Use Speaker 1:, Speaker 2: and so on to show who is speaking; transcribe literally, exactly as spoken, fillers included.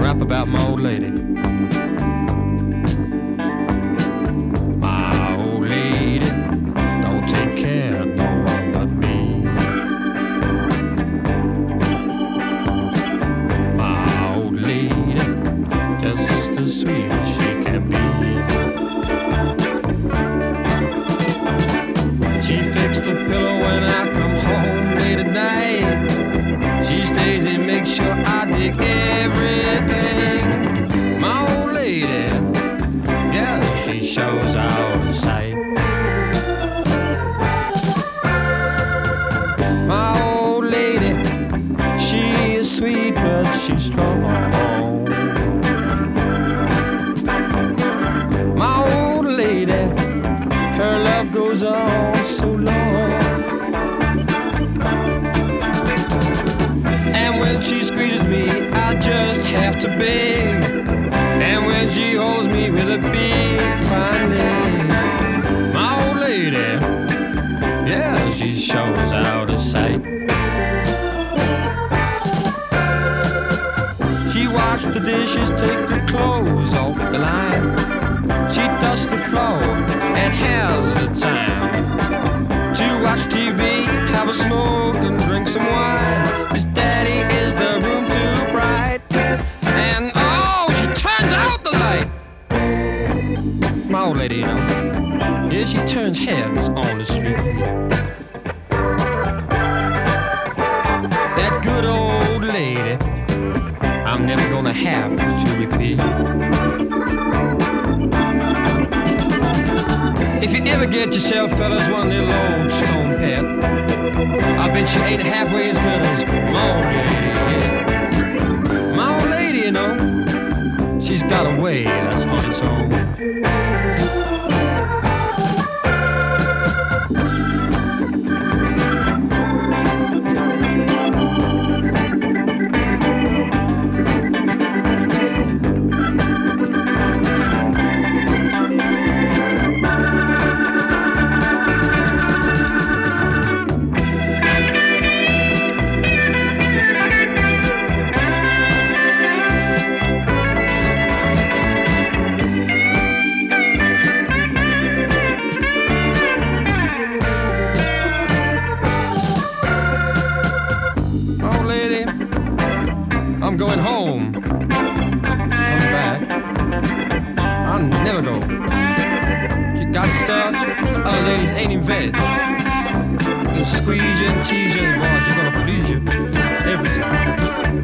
Speaker 1: rap about my old lady. My old lady don't take care of no one but me. My old lady, just as sweet as she can be. She fixed the pillow when I come home late at night. She stays and makes sure I dig everything. My old lady, yeah, she shows out of sight. My old lady, she is sweet but she's strong. My old lady, her love goes on so long. And when she squeezes me, I just have to beg. And when she holds me with a big fine leg, my old lady, yeah, she shows out of sight. She washed the dishes, take the clothes off the line. She dusts the floor and has the time to watch T V, have a smoke and drink some wine. Cause daddy is the room too bright. And oh, she turns out the light. My old lady, you know, yeah, she turns heads on the street. That good old lady, I'm never gonna have to repeat. If you ever get yourself, fellas, one little old stone pet, I bet you ain't halfway as good as my old lady. Yeah. My old lady, you know, she's got a way that's on its own. I'm going home. Come back. I'll never go. You got stuff, other ladies ain't in veg. Gonna squeeze you and tease you, and boy, she's gonna please you every time.